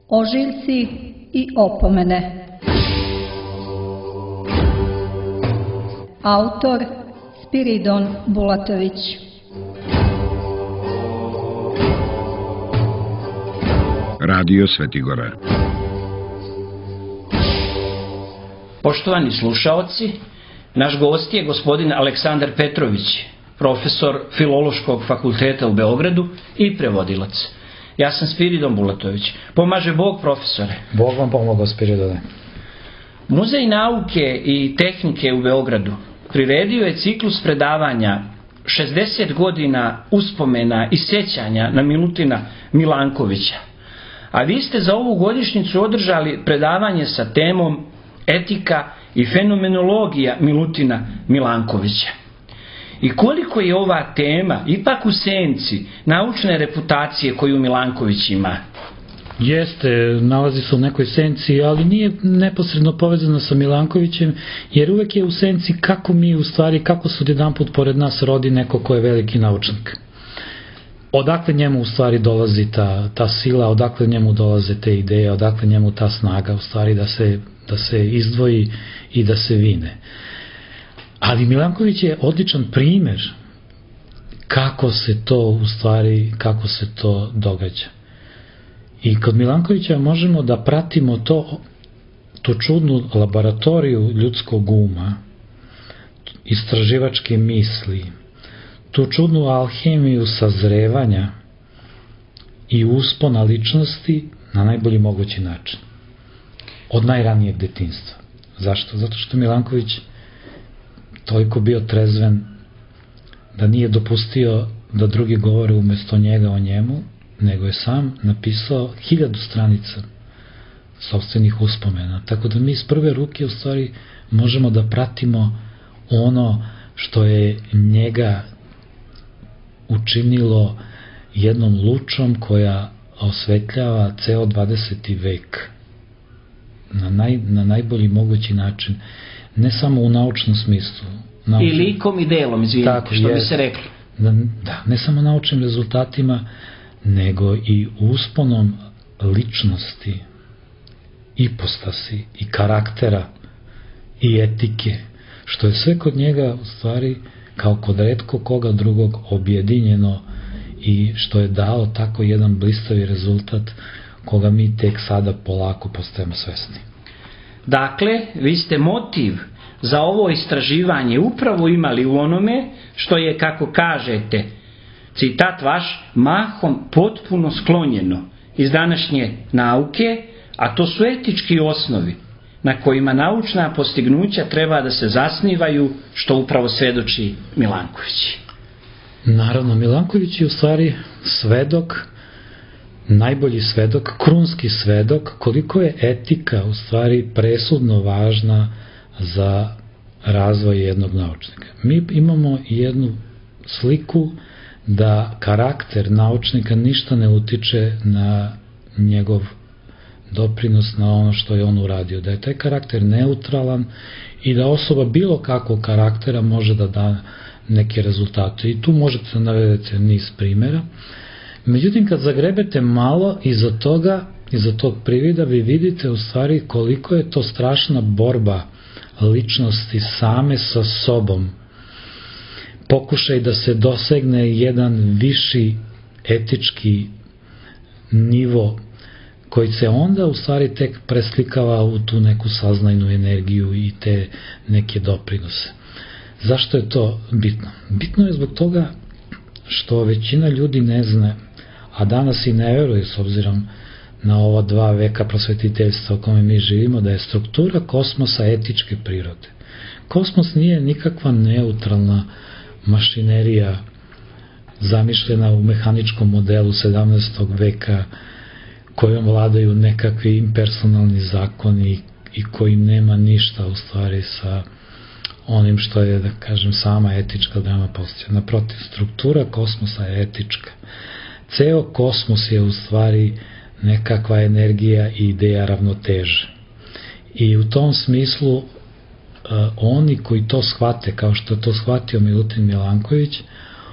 Ožiljci i opomene. Autor Spiridon Bulatović. Radio Svetigora. Poštovani slušaoci, naš gost je gospodin Aleksandar Petrović, profesor Filološkog fakulteta u Beogradu i prevodilac. Ja sam Spiridon Bulatović. Pomaže Bog, profesore. Bog vam pomogao, Spiridone. Muzej nauke i tehnike u Beogradu priredio je ciklus predavanja 60 godina uspomena i sjećanja na Milutina Milankovića. A vi ste za ovu godišnjicu održali predavanje sa temom Etika i fenomenologija Milutina Milankovića. I koliko je ova tema ipak u senci naučne reputacije koju Milanković ima? Jeste, nalazi se u nekoj senci, ali nije neposredno povezano sa Milankovićem, jer uvek je u senci kako se odjedanput pored nas rodi neko ko je veliki naučnik. Odakle njemu u stvari dolazi ta sila, odakle njemu dolaze te ideje, odakle njemu ta snaga u stvari da se izdvoji i da se vine. Ali Milanković je odličan primer kako se to događa. I kod Milankovića možemo da pratimo tu čudnu laboratoriju ljudskog uma, istraživačke misli, tu čudnu alhemiju sazrevanja i uspona ličnosti na najbolji mogući način. Od najranijeg detinjstva. Zašto? Zato što Milanković toliko bio trezven da nije dopustio da drugi govore umesto njega o njemu, nego je sam napisao 1000 stranica sopstvenih uspomena. Tako da mi iz prve ruke u stvari možemo da pratimo ono što je njega učinilo jednom lučom koja osvetljava ceo 20. vek na najbolji mogući način, ne samo u naučnom smislu. I likom i delom, izvinite, što bi se rekli. Da, ne samo naučnim rezultatima, nego i usponom ličnosti, ipostasi i karaktera i etike, što je sve kod njega u stvari kao kod retko koga drugog objedinjeno i što je dao tako jedan blistavi rezultat koga mi tek sada polako postajemo svesni. Dakle, vi ste motiv za ovo istraživanje upravo imali u onome što je, kako kažete, citat vaš, mahom potpuno sklonjeno iz današnje nauke, a to su etički osnovi na kojima naučna postignuća treba da se zasnivaju, što upravo svedoči Milanković. Naravno, Milanković je u stvari svedok, najbolji svedok, krunski svedok, koliko je etika u stvari presudno važna za razvoj jednog naučnika. Mi imamo jednu sliku da karakter naučnika ništa ne utiče na njegov doprinos, na ono što je on uradio, da je taj karakter neutralan i da osoba bilo kakvog karaktera može da da neke rezultate. I tu možete da navedete niz primjera. Međutim, kad zagrebete malo iza tog privida, vi vidite u stvari koliko je to strašna borba ličnosti same sa sobom. Pokušaj da se dosegne jedan viši etički nivo koji se onda u stvari tek preslikava u tu neku saznajnu energiju i te neke doprinose. Zašto je to bitno? Bitno je zbog toga što većina ljudi ne zna, a danas i ne veruje s obzirom na ova 2 veka prosvetiteljstva u kome mi živimo, da je struktura kosmosa etičke prirode. Kosmos nije nikakva neutralna mašinerija zamišljena u mehaničkom modelu 17. veka kojom vladaju nekakvi impersonalni zakoni i kojim nema ništa u stvari sa onim što je, da kažem, sama etička drama postoje. Naprotiv, struktura kosmosa je etička. Ceo kosmos je u stvari nekakva energija i ideja ravnoteže. I u tom smislu oni koji to shvate, kao što je to shvatio Milutin Milanković,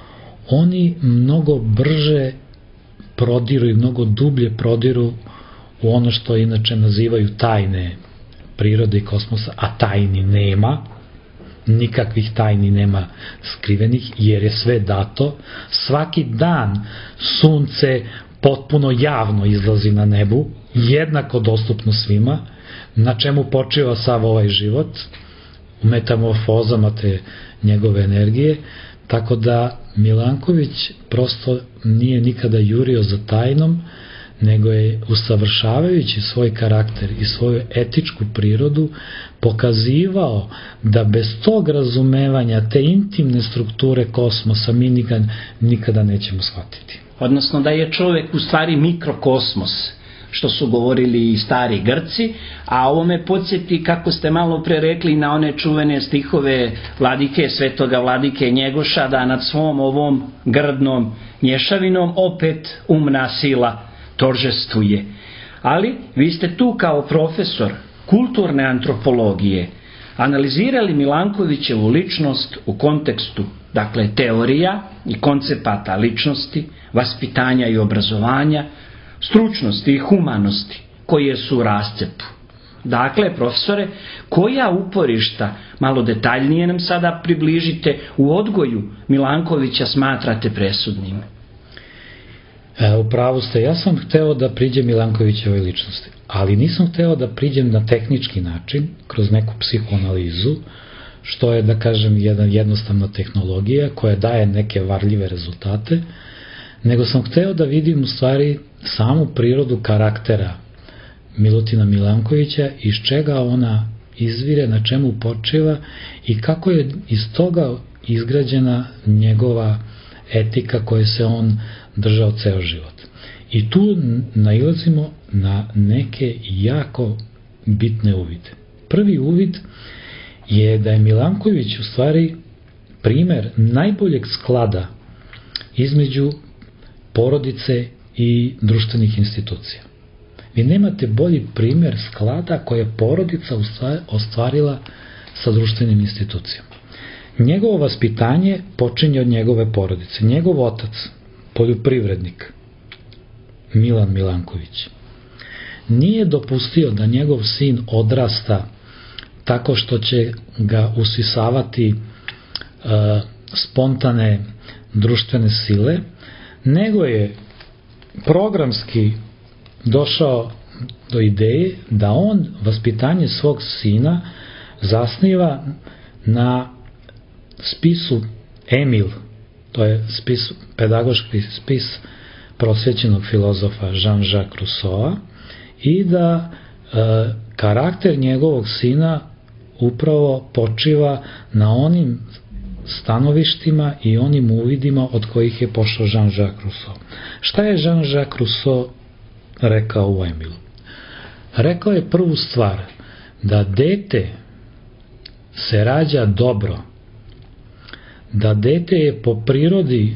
oni mnogo brže prodiru i mnogo dublje prodiru u ono što inače nazivaju tajne prirode i kosmosa, a tajni nema, nikakvih tajni nema skrivenih, jer je sve dato. Svaki dan sunce potpuno javno izlazi na nebu, jednako dostupno svima, na čemu počiva sav ovaj život, u metamorfozama te njegove energije, tako da Milanković prosto nije nikada jurio za tajnom, nego je, usavršavajući svoj karakter i svoju etičku prirodu, pokazivao da bez tog razumevanja te intimne strukture kosmosa mi nikada nećemo shvatiti. Odnosno da je čovjek u stvari mikrokosmos, što su govorili i stari Grci, a ovo me podsjeti, kako ste malo pre rekli, na one čuvene stihove vladike, svetoga vladike Njegoša, da nad svom ovom grdnom mješavinom opet umna sila toržestvuje. Ali vi ste tu kao profesor kulturne antropologije analizirali Milankovićevu ličnost u kontekstu, dakle, teorija i koncepata ličnosti, vaspitanja i obrazovanja, stručnosti i humanosti koje su u rascepu. Dakle, profesore, koja uporišta, malo detaljnije nam sada približite, u odgoju Milankovića smatrate presudnim? U pravu ste, ja sam hteo da priđem Milankovićevoj ličnosti, ali nisam hteo da priđem na tehnički način, kroz neku psihoanalizu, što je, da kažem, jednostavna tehnologija koja daje neke varljive rezultate, nego sam hteo da vidim u stvari samu prirodu karaktera Milutina Milankovića, iz čega ona izvire, na čemu počiva i kako je iz toga izgrađena njegova etika koje se on držao ceo život. I tu nailazimo na neke jako bitne uvide. Prvi uvid je da je Milanković u stvari primer najboljeg sklada između porodice i društvenih institucija. Vi nemate bolji primer sklada koje je porodica ostvarila sa društvenim institucijama. Njegovo vaspitanje počinje od njegove porodice. Njegov otac, poljoprivrednik, Milan Milanković, nije dopustio da njegov sin odrasta tako što će ga usisavati spontane društvene sile, nego je programski došao do ideje da on vaspitanje svog sina zasniva na spisu Emil, to je pedagoški spis prosvećenog filozofa Jean-Jacques Rousseau, i da karakter njegovog sina upravo počiva na onim stanovištima i onim uvidima od kojih je pošao Jean-Jacques Rousseau. Šta je Jean-Jacques Rousseau rekao u Emilu? Rekao je prvu stvar, da dete se rađa dobro, da dete je po prirodi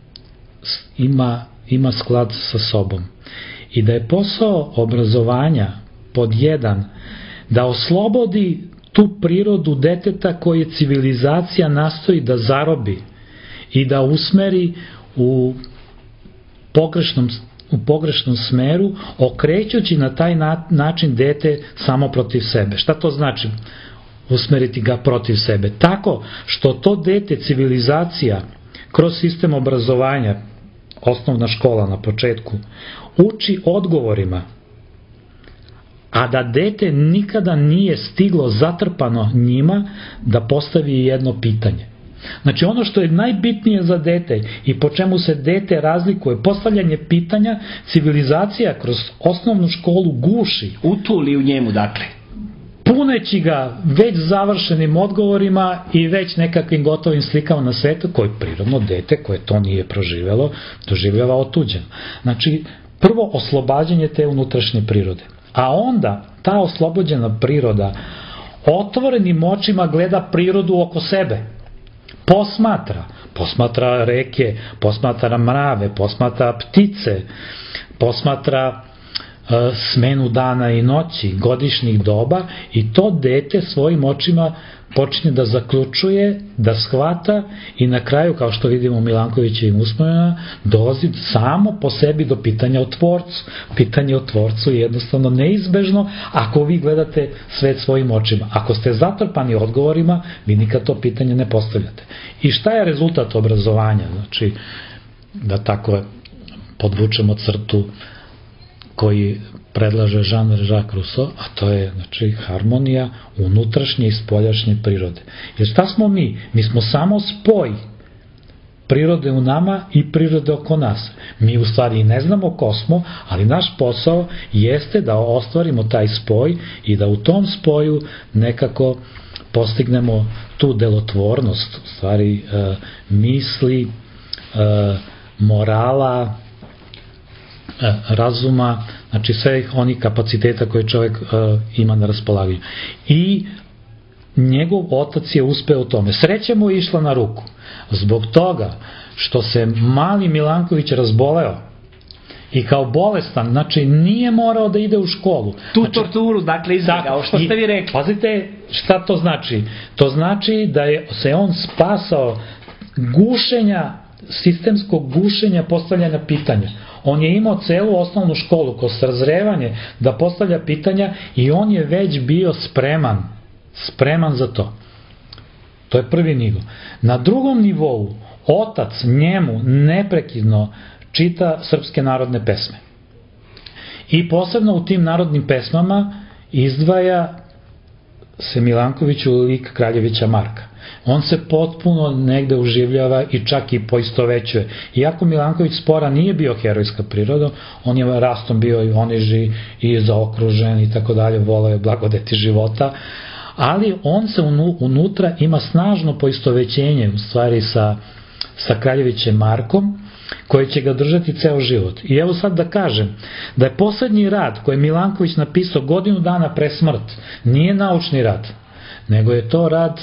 ima sklad sa sobom i da je posao obrazovanja pod jedan da oslobodi tu prirodu deteta koje civilizacija nastoji da zarobi i da usmeri u pogrešnom smeru, okrećući na taj način dete samo protiv sebe. Šta to znači? Usmeriti ga protiv sebe. Tako što to dete civilizacija kroz sistem obrazovanja, osnovna škola na početku, uči odgovorima, a da dete nikada nije stiglo zatrpano njima da postavi jedno pitanje. Znači ono što je najbitnije za dete i po čemu se dete razlikuje, postavljanje pitanja, civilizacija kroz osnovnu školu guši. Utuli u njemu, dakle. Puneći ga već završenim odgovorima i već nekakvim gotovim slikama na svetu, koje prirodno dete koje to nije proživjelo, doživljava otuđeno. Znači, prvo oslobađanje te unutrašnje prirode. A onda ta oslobođena priroda otvorenim očima gleda prirodu oko sebe. Posmatra reke, posmatra mrave, posmatra ptice, posmatra smenu dana i noći, godišnjih doba, i to dete svojim očima počinje da zaključuje, da shvata, i na kraju, kao što vidimo u Milankovićevim uspomenama, dolazi samo po sebi do pitanja o tvorcu. Pitanje o tvorcu je jednostavno neizbežno ako vi gledate svet svojim očima. Ako ste zatrpani odgovorima, vi nikad to pitanje ne postavljate. I šta je rezultat obrazovanja? Znači, da tako podvučemo crtu koji predlaže Jean-Jacques Rousseau, a to je, znači, harmonija unutrašnje i spoljašnje prirode. Jer šta smo mi? Mi smo samo spoj prirode u nama i prirode oko nas. Mi u stvari i ne znamo ko smo, ali naš posao jeste da ostvarimo taj spoj i da u tom spoju nekako postignemo tu delotvornost, u stvari misli, morala, razuma, znači sve onih kapaciteta koje čovjek ima na raspolaganju. I njegov otac je uspeo u tome. Sreća mu je išla na ruku. Zbog toga što se mali Milanković razboleo i kao bolestan, znači nije morao da ide u školu. Tu torturu, dakle, izbjegao, što ste vi rekli. Pazite šta to znači. To znači da je se on spasao gušenja, sistemskog gušenja postavljanja pitanja. On je imao celu osnovnu školu kroz sazrevanje da postavlja pitanja i on je već bio spreman za to. To je prvi nivo. Na drugom nivou otac njemu neprekidno čita srpske narodne pesme. I posebno u tim narodnim pesmama izdvaja se Milanković u lik Kraljevića Marka. On se potpuno negde uživljava i čak i poistovećuje. Iako Milanković spora nije bio herojska priroda, on je rastom bio i oniži i zaokružen i tako dalje, voleo je blagodeti života, ali on se unutra ima snažno poistovećenje u stvari sa Kraljevićem Markom, koji će ga držati ceo život. I evo sad da kažem da je poslednji rad koji je Milanković napisao godinu dana pre smrt nije naučni rad, nego je to rad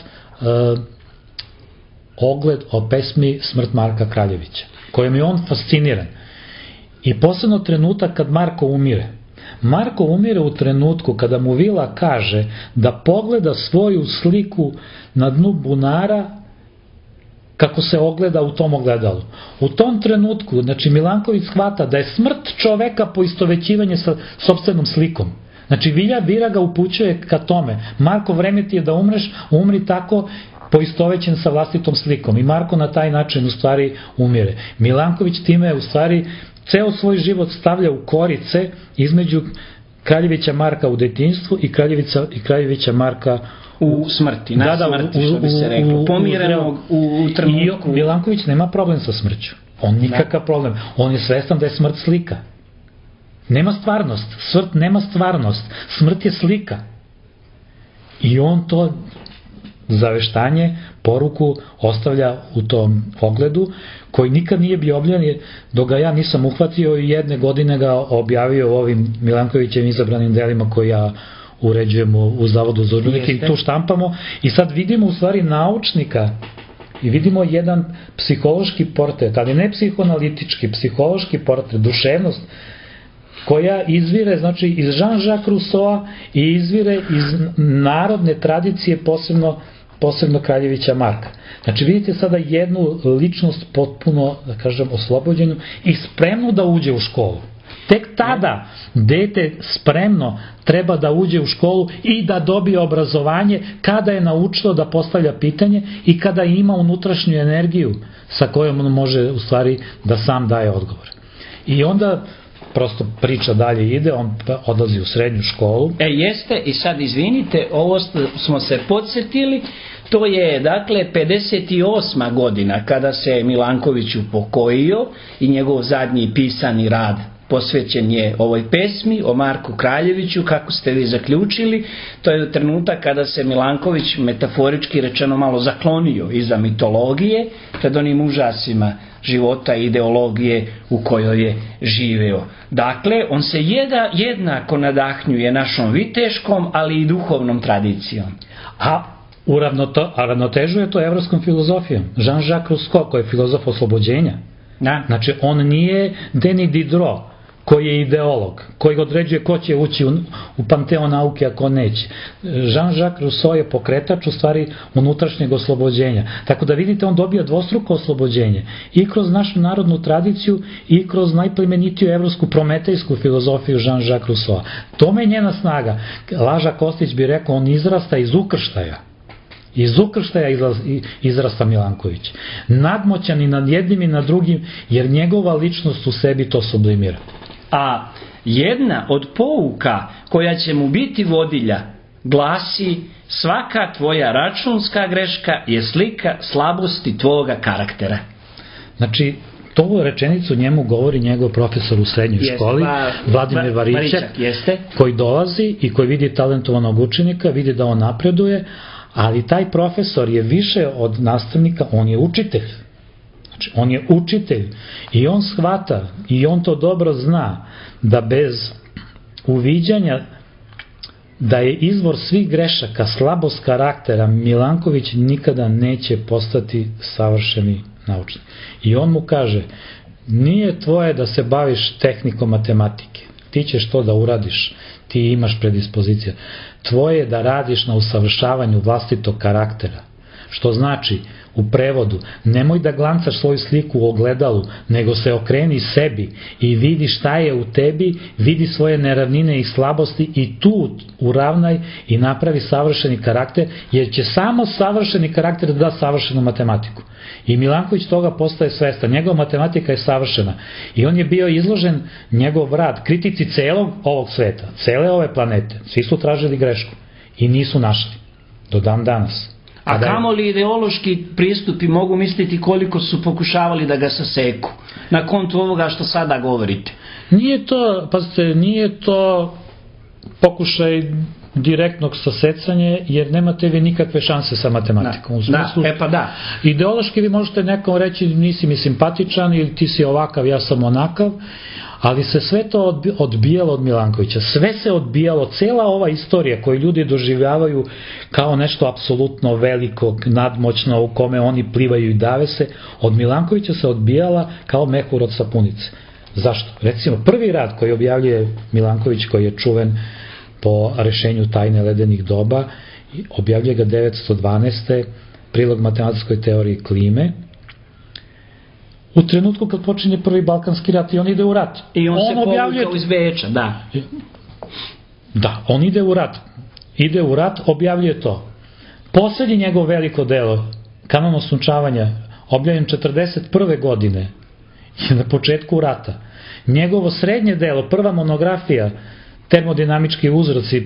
ogled o pesmi Smrt Marka Kraljevića, kojom je on fasciniran. I posebno trenutak kad Marko umire. Marko umire u trenutku kada mu Vila kaže da pogleda svoju sliku na dnu bunara kako se ogleda u tom ogledalu. U tom trenutku, znači, Milanković shvata da je smrt čoveka poistovećivanje sa sopstvenom slikom. Znači, Vira ga upućuje ka tome. Marko, vreme ti je da umreš, umri tako poistovećen sa vlastitom slikom. I Marko na taj način u stvari umire. Milanković time u stvari ceo svoj život stavlja u korice između Kraljevića Marka u detinjstvu i Kraljevića Marka u smrti, na smrti, što bi se reklo, pomirenog u trenutku. I Milanković nema problem sa smrću. On nikakav problem. On je svestan da je smrt slika. Nema stvarnost. Smrt nema stvarnost. Smrt je slika. I on to zaveštanje, poruku ostavlja u tom ogledu, koji nikad nije bio objavljen, dok ga ja nisam uhvatio i jedne godine ga objavio u ovim Milankovićevim izabranim delima koji ja uređujemo u Zavodu za udžbenike i tu štampamo. I sad vidimo u stvari naučnika i vidimo jedan psihološki portret, ali ne psihoanalitički, psihološki portret, duševnost koja izvire, znači, iz Jean-Jacques Rousseau i izvire iz narodne tradicije, posebno Kraljevića Marka. Znači, vidite sada jednu ličnost potpuno, da kažem, oslobođenu i spremnu da uđe u školu. Tek tada dete spremno treba da uđe u školu i da dobije obrazovanje kada je naučilo da postavlja pitanje i kada ima unutrašnju energiju sa kojom on može u stvari da sam daje odgovor. I onda prosto priča dalje ide, on odlazi u srednju školu. Jeste, i sad izvinite, ovo smo se podsjetili, to je dakle 58. godina kada se Milanković upokojio i njegov zadnji pisani rad posvećen je ovoj pesmi o Marku Kraljeviću, kako ste vi zaključili. To je trenutak kada se Milanković, metaforički rečeno, malo zaklonio iza mitologije pred onim užasima života i ideologije u kojoj je živeo. Dakle, on se jednako nadahnjuje našom viteškom, ali i duhovnom tradicijom. A ravnotežuje to evropskom filozofijom. Jean-Jacques Rousseau, koji je filozof oslobođenja. Znači, on nije Denis Diderot, koji je ideolog, koji određuje ko će ući u panteon nauke, a ko neće. Jean-Jacques Rousseau je pokretač u stvari unutrašnjeg oslobođenja. Tako da vidite, on dobija dvostruko oslobođenje i kroz našu narodnu tradiciju i kroz najplemenitiju evropsku prometejsku filozofiju Jean-Jacques Rousseau. Tome je njena snaga. Laža Kostić bi rekao, on izrasta iz ukrštaja. Iz ukrštaja izrasta Milanković. Nadmoćan i nad jednim i nad drugim, jer njegova ličnost u sebi to sublimira. A jedna od pouka koja će mu biti vodilja glasi: svaka tvoja računska greška je slika slabosti tvoga karaktera. Znači, to rečenicu njemu govori njegov profesor u srednjoj školi, Vladimir Varičak, koji dolazi i koji vidi talentovanog učenika, vidi da on napreduje, ali taj profesor je više od nastavnika, on je učitelj. Znači, on je učitelj i on shvata i on to dobro zna da bez uviđanja da je izvor svih grešaka slabost karaktera, Milanković nikada neće postati savršeni naučnik. I on mu kaže, nije tvoje da se baviš tehnikom matematike, ti ćeš to da uradiš, ti imaš predispozicija. Tvoje je da radiš na usavršavanju vlastitog karaktera. Što znači, u prevodu, nemoj da glancaš svoju sliku u ogledalu, nego se okreni sebi i vidi šta je u tebi, vidi svoje neravnine i slabosti i tu uravnaj i napravi savršeni karakter, jer će samo savršeni karakter da savršenu matematiku. I Milanković toga postaje svestan. Njegova matematika je savršena. I on je bio izložen, njegov rad, kritici celog ovog sveta, cele ove planete. Svi su tražili grešku i nisu našli. Do dan danas. A kamoli ideološki pristupi, mogu misliti koliko su pokušavali da ga saseku na kontu ovoga što sada govorite. Nije to, pazite, nije to pokušaj direktnog sasecanja, jer nemate vi nikakve šanse sa matematikom. U smislu, ideološki vi možete nekom reći nisi mi simpatičan ili ti si ovakav, ja sam onakav, ali se sve to odbijalo od Milankovića. Sve se odbijalo, cela ova istorija koju ljudi doživljavaju kao nešto apsolutno velikog, nadmoćno, u kome oni plivaju i dave se, od Milankovića se odbijala kao mehur od sapunice. Zašto? Recimo, prvi rad koji objavljuje Milanković, koji je čuven po rešenju tajne ledenih doba, objavljuje ga 912. prilog matematičkoj teoriji klime, u trenutku kad počinje prvi Balkanski rat i on ide u rat. I on se povukao iz Beča, da. Da, on ide u rat. Ide u rat, objavljuje to. Poslednji njegov veliko delo, Kanon osunčavanja, objavljen 41. godine, je na početku rata. Njegovo srednje delo, prva monografija, termodinamički uzroci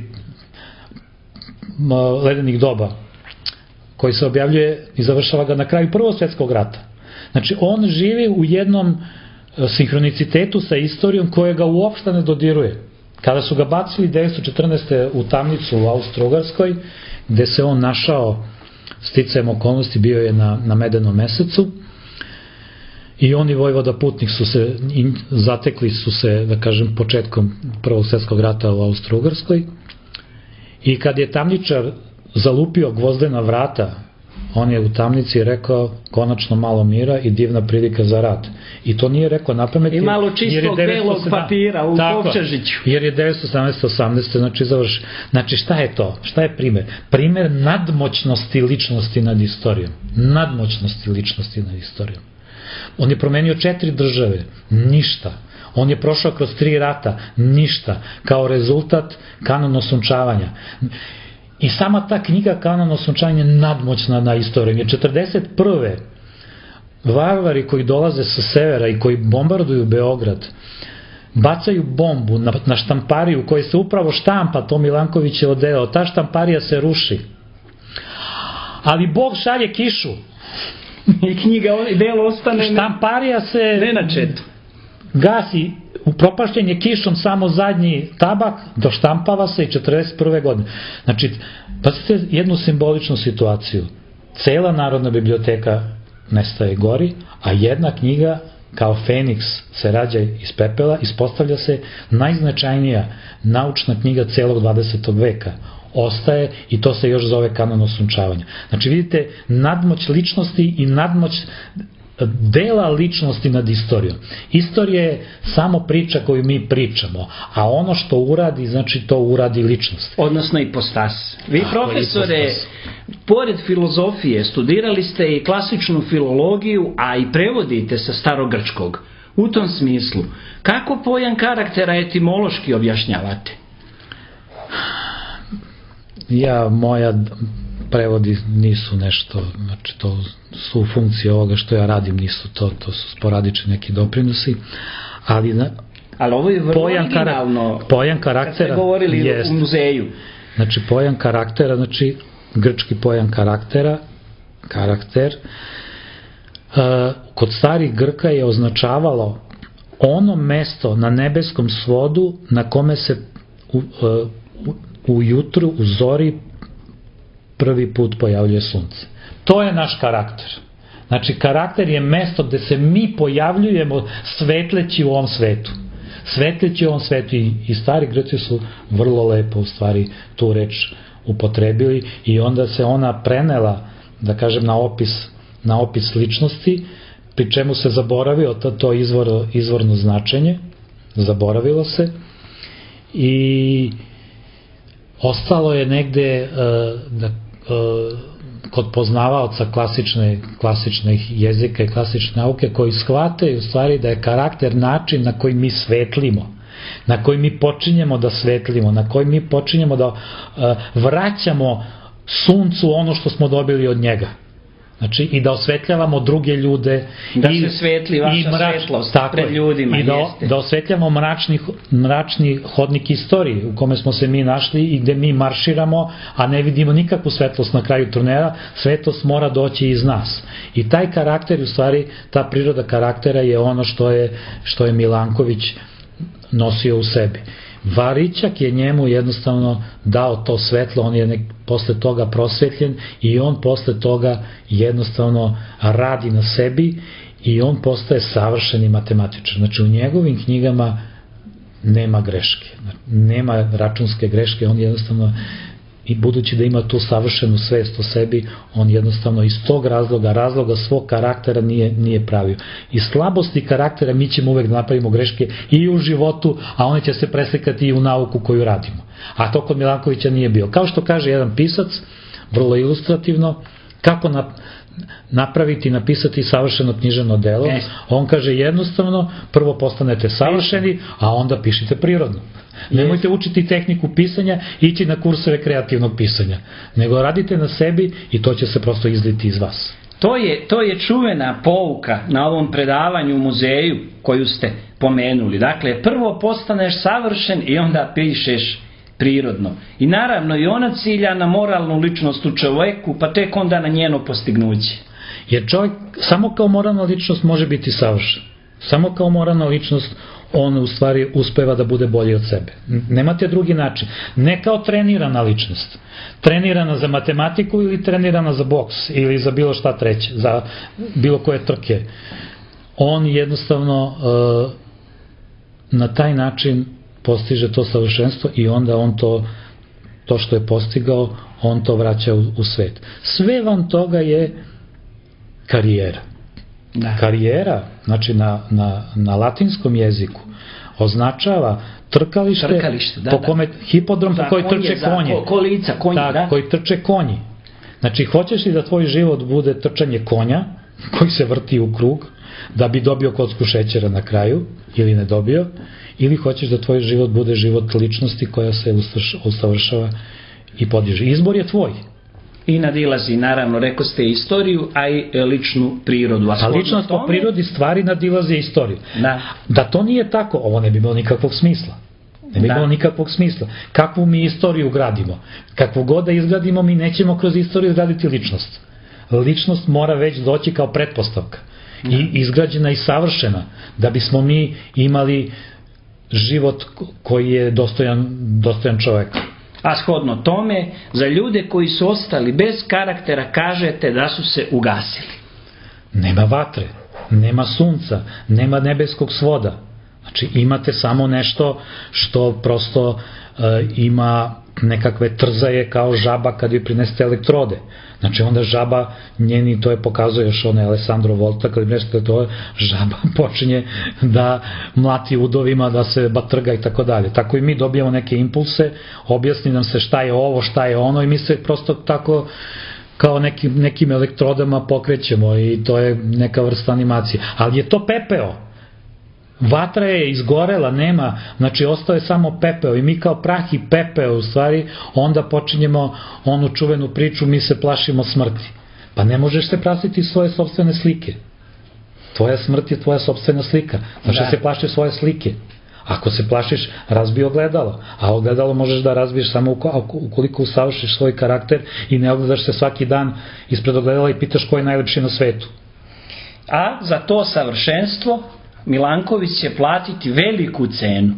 ledenih doba, koji se objavljuje i završava ga na kraju Prvog svjetskog rata. Znači, on živi u jednom sinhronicitetu sa istorijom koja ga uopšte ne dodiruje. Kada su ga bacili 1914. u tamnicu u Austro-Ugarskoj, gde se on našao sticajem okolnosti, bio je na Medenom mesecu, i on i vojvoda Putnik su se, zatekli su se, da kažem, početkom Prvog svjetskog rata u Austro-Ugarskoj, i kad je tamničar zalupio gvozdena vrata, on je u tamnici rekao konačno malo mira i divna prilika za rad. I to nije rekao napamet. I malo čistog belog papira u Kovčežiću. Jer je 1917-18, znači završi. Znači šta je to? Šta je primer? Primer nadmoćnosti ličnosti nad istorijom. Nadmoćnosti ličnosti nad istorijom. On je promenio 4 države. Ništa. On je prošao kroz 3 rata. Ništa. Kao rezultat Kanon osunčavanja. I sama ta knjiga Kanon osunčavanja je nadmoćna na istorijom. Je 41. varvari koji dolaze sa severa i koji bombarduju Beograd, bacaju bombu na štampariju u kojoj se upravo štampa to Milankovićevo delo. Ta štamparija se ruši. Ali Bog šalje kišu. I knjiga, delo ostane... Štamparija se... nenačeto. Gasi, upropašćen je kišom samo zadnji tabak, doštampava se i 41. godine. Znači, pazite jednu simboličnu situaciju. Cela Narodna biblioteka nestaje gori, a jedna knjiga kao Feniks se rađa iz pepela, ispostavlja se najznačajnija naučna knjiga celog 20. veka. Ostaje i to se još zove Kanon osunčavanja. Znači, vidite, nadmoć ličnosti i nadmoć dela ličnosti nad istorijom. Istorija je samo priča koju mi pričamo, a ono što uradi, znači to uradi ličnost. Odnosno ipostas. Vi, profesore, pored filozofije, studirali ste i klasičnu filologiju, a i prevodite sa starogrčkog. U tom smislu, kako pojam karaktera etimološki objašnjavate? Moja prevodi nisu nešto, znači to su funkcije ovoga što ja radim, nisu to su sporadični neki doprinosi, ali ovo je vrlo originalno, pojam karaktera, kad ste govorili u muzeju. Znači pojam karaktera, znači grčki pojam karaktera, karakter, kod starih Grka je označavalo ono mesto na nebeskom svodu na kome se ujutru, u zori, prvi put pojavljuje sunce. To je naš karakter. Znači, karakter je mesto gde se mi pojavljujemo svetleći u ovom svetu. Svetleći u ovom svetu i stari Grci su vrlo lepo u stvari tu reč upotrebili i onda se ona prenela, da kažem, na opis ličnosti, pri čemu se zaboravilo to izvorno značenje, zaboravilo se i ostalo je negde kod poznavaoca klasičnih jezika i klasične nauke koji shvataju u stvari da je karakter način na koji mi svetlimo, na koji mi počinjemo da svetlimo, na koji mi počinjemo da vraćamo suncu ono što smo dobili od njega. Znači, i da osvetljavamo druge ljude. Da se svetli vaša svetlost pred ljudima. I da osvetljamo mračni hodnik istorije u kome smo se mi našli i gde mi marširamo, a ne vidimo nikakvu svetlost na kraju tunela. Svetlost mora doći iz nas. I taj karakter, u stvari, ta priroda karaktera je ono što je Milanković nosio u sebi. Varićak je njemu jednostavno dao to svetlo, on je posle toga prosvetljen i on posle toga jednostavno radi na sebi i on postaje savršeni matematičar. Znači u njegovim knjigama nema greške, nema računske greške, on jednostavno, i budući da ima tu savršenu svest o sebi, on jednostavno iz tog razloga svog karaktera nije pravio. Iz slabosti karaktera mi ćemo uvek da napravimo greške i u životu, a one će se preslikati i u nauku koju radimo. A to kod Milankovića nije bio. Kao što kaže jedan pisac, vrlo ilustrativno, kako napraviti i napisati savršeno književno delo, on kaže jednostavno, prvo postanete savršeni, a onda pišite prirodno. Nemojte učiti tehniku pisanja, ići na kurseve kreativnog pisanja, nego radite na sebi i to će se prosto izliti iz vas. To je čuvena pouka na ovom predavanju u muzeju koju ste pomenuli. Dakle, prvo postaneš savršen i onda pišeš prirodno. I naravno i ona cilja na moralnu ličnost u čoveku, pa tek onda na njeno postignuće. Jer čovjek samo kao moralna ličnost može biti savršen. Samo kao moralna ličnost on u stvari uspeva da bude bolji od sebe. Nemate drugi način. Ne kao trenirana ličnost. Trenirana za matematiku ili trenirana za boks ili za bilo šta treće, za bilo koje trke. On jednostavno na taj način postiže to savršenstvo i onda on to što je postigao, on to vraća u svet. Sve van toga je karijera. Da. Karijera, znači na latinskom jeziku, označava trkalište po kome hipodrom, po koji trče konje. Kolica, konji, da. Koji trče konji. Znači, hoćeš li da tvoj život bude trčanje konja, koji se vrti u krug, da bi dobio kocku šećera na kraju, ili ne dobio, ili hoćeš da tvoj život bude život ličnosti koja se usavršava i podiže. Izbor je tvoj. I nadilazi, naravno, rekao ste istoriju, a i ličnu prirodu. A ličnost po prirodi stvari nadilazi istoriju. Da to nije tako, ovo ne bi bilo nikakvog smisla. Ne bi bilo nikakvog smisla. Kakvu mi istoriju gradimo? Kakvu god da izgradimo, mi nećemo kroz istoriju izgraditi ličnost. Ličnost mora već doći kao pretpostavka. I izgrađena i savršena, da bismo mi imali život koji je dostojan čoveka. A shodno tome, za ljude koji su ostali bez karaktera kažete da su se ugasili. Nema vatre, nema sunca, nema nebeskog svoda. Znači imate samo nešto što prosto ima nekakve trzaje kao žaba kad joj prinesete elektrode. Znači onda žaba, njeni, to je pokazuje još onaj Alessandro Volta, kad joj prinesete to, žaba počinje da mlati udovima, da se batrga i tako dalje. Tako i mi dobijamo neke impulse, objasni nam se šta je ovo, šta je ono i mi se prosto tako kao nekim elektrodama pokrećemo i to je neka vrsta animacije. Ali je to pepeo. Vatra je izgorela, nema, znači ostao je samo pepeo i mi kao prah i pepeo u stvari onda počinjemo onu čuvenu priču mi se plašimo smrti. Pa ne možeš se plašiti svoje sopstvene slike. Tvoja smrt je tvoja sopstvena slika. Znači se plašiš svoje slike. Ako se plašiš, razbij ogledalo. A ogledalo možeš da razbiješ samo ukoliko usavršiš svoj karakter i ne ogledaš se svaki dan ispred ogledala i pitaš ko je najlepši na svetu. A za to savršenstvo Milanković će platiti veliku cenu.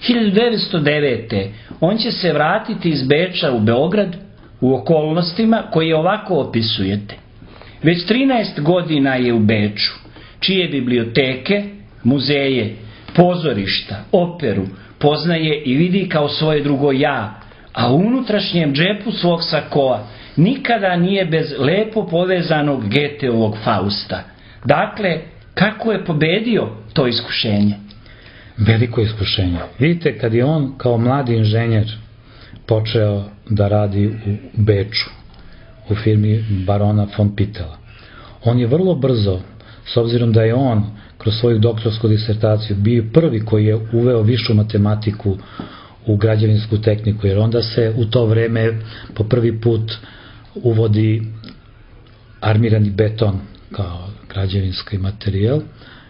1909. on će se vratiti iz Beča u Beograd u okolnostima koje ovako opisujete. Već 13 godina je u Beču, čije biblioteke, muzeje, pozorišta, operu poznaje i vidi kao svoje drugo ja, a u unutrašnjem džepu svog sakoa nikada nije bez lepo povezanog Goetheovog Fausta. Dakle, kako je pobedio to iskušenje? Veliko iskušenje. Vidite, kad je on kao mladi inženjer počeo da radi u Beču, u firmi barona von Pittela, on je vrlo brzo, s obzirom da je on kroz svoju doktorsku disertaciju bio prvi koji je uveo višu matematiku u građevinsku tehniku, jer onda se u to vreme po prvi put uvodi armirani beton kao građevinski materijal.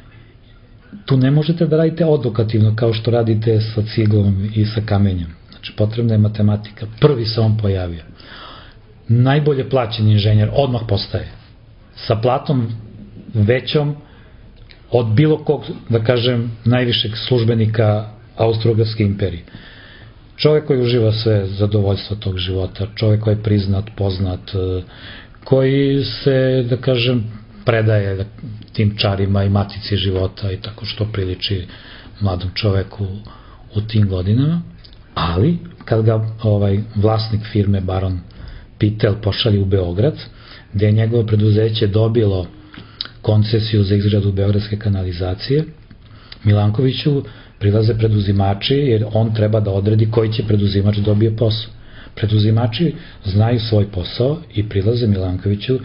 Tu ne možete da radite odokativno kao što radite sa ciglom i sa kamenjem. Znači potrebna je matematika. Prvi se on pojavio. Najbolje plaćen inženjer odmah postaje. Sa platom većom od bilo kog, da kažem, najvišeg službenika Austro-Ugarske imperije. Čovjek koji uživa sve zadovoljstvo tog života, čovjek koji je priznat, poznat, koji se, da kažem, predaje tim čarima i matici života i tako što priliči mladom čoveku u tim godinama, ali kad ga vlasnik firme baron Pittel pošalje u Beograd, gde je njegovo preduzeće dobilo koncesiju za izradu beogradske kanalizacije, Milankoviću prilaze preduzimači jer on treba da odredi koji će preduzimač dobije posao. Preduzimači znaju svoj posao i prilaze Milankoviću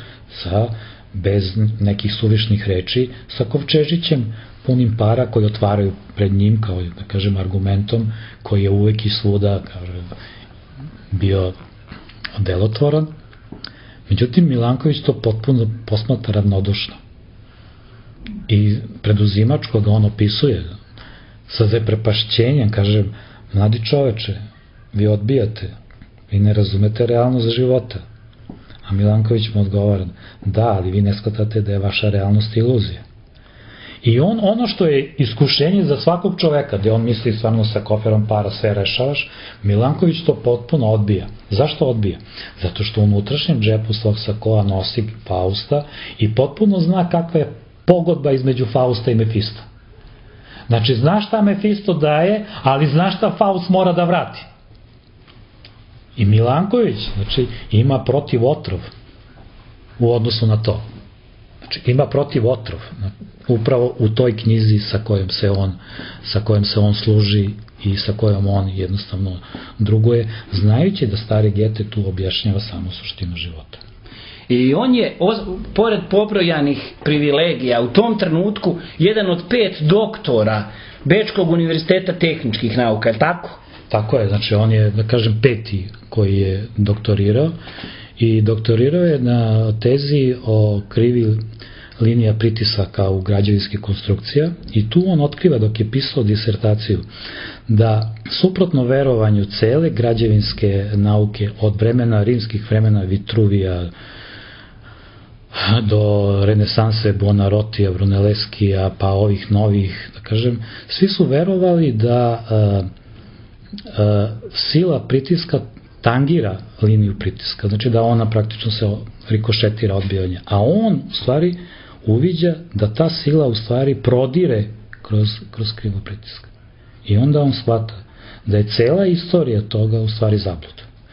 bez nekih suvišnih reči, sa kovčežićem punim para koji otvaraju pred njim kao, da kažem, argumentom koji je uvek i svuda bio delotvoran. Međutim, Milanković to potpuno posmatra ravnodušno. I preduzimač koga on opisuje sa zaprepašćenjem kaže: mladi čoveče, vi odbijate, vi ne razumete realnost života. A Milanković mu odgovara: da, ali vi ne shvatate da je vaša realnost iluzija. I ono što je iskušenje za svakog čoveka, gde on misli stvarno sa koferom para sve rešavaš, Milanković to potpuno odbija. Zašto odbija? Zato što u unutrašnjem džepu svog sakoa nosi Fausta i potpuno zna kakva je pogodba između Fausta i Mefista. Znači, zna šta Mefisto daje, ali zna šta Faust mora da vrati. I Milanković, znači, ima protiv otrov u odnosu na to. Znači, ima protiv otrov upravo u toj knjizi sa kojom se on služi i sa kojom on jednostavno druguje, znajući da stari Goethe tu objašnjava samo suštinu života. I on je, pored pobrojanih privilegija, u tom trenutku jedan od 5 doktora Bečkog univerziteta tehničkih nauka, je li tako? Tako je, znači on je, da kažem, 5. koji je doktorirao i doktorirao je na tezi o krivi linija pritisaka u građevinskih konstrukcija i tu on otkriva, dok je pisao disertaciju, da suprotno verovanju cele građevinske nauke od vremena, rimskih vremena, Vitruvija do renesanse Buonarrotija, Brunelleskija, pa ovih novih, da kažem, svi su verovali da sila pritiska tangira liniju pritiska, znači da ona praktično se rikošetira odbijanja, a on u stvari uviđa da ta sila u stvari prodire kroz krivu pritiska. I onda on shvata da je cela istorija toga u stvari zabluda.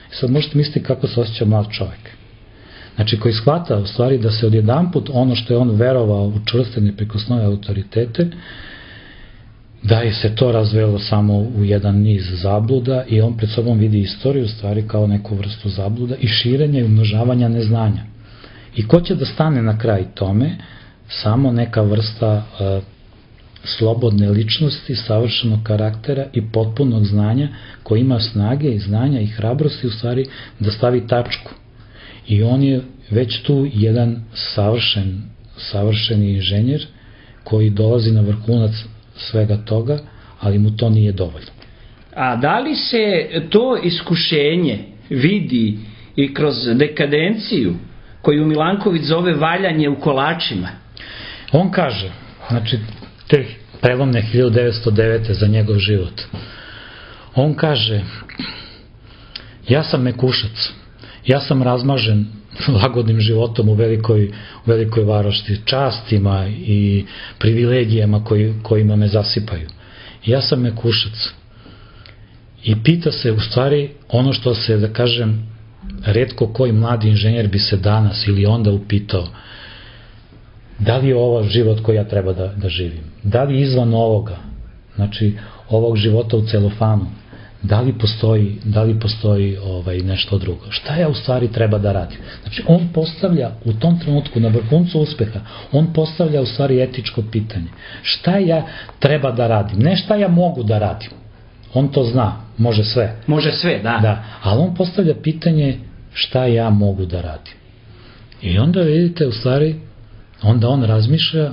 Sad možete misliti kako se osjeća mlad čovjek. Znači koji shvata u stvari da se odjedanput ono što je on verovao u čvrste neprikosnovene autoritete, da je se to razvelo samo u jedan niz zabluda i on pred sobom vidi istoriju u stvari kao neku vrstu zabluda i širenja i umnožavanja neznanja. I ko će da stane na kraj tome? Samo neka vrsta slobodne ličnosti, savršenog karaktera i potpunog znanja koji ima snage i znanja i hrabrosti u stvari da stavi tačku. I on je već tu jedan savršeni inženjer koji dolazi na vrhunac svega toga, ali mu to nije dovoljno. A da li se to iskušenje vidi i kroz dekadenciju koju Milanković zove valjanje u kolačima? On kaže, znači te prelomne 1909. za njegov život, on kaže: ja sam mekušac, ja sam razmažen lagodnim životom u velikoj varošti, častima i privilegijama kojima me zasipaju. Ja sam mekušac. I pita se u stvari ono što se, da kažem, retko koji mladi inženjer bi se danas ili onda upitao: da li je ovo život koji ja treba da živim? Da li izvan ovoga, znači ovog života u celofanu, da li postoji nešto drugo? Šta ja u stvari treba da radim? Znači on postavlja u tom trenutku na vrhuncu uspeha, on postavlja u stvari etičko pitanje. Šta ja treba da radim? Ne šta ja mogu da radim. On to zna, može sve. Može sve, da. Da, ali on postavlja pitanje šta ja mogu da radim. I onda vidite u stvari, onda on razmišlja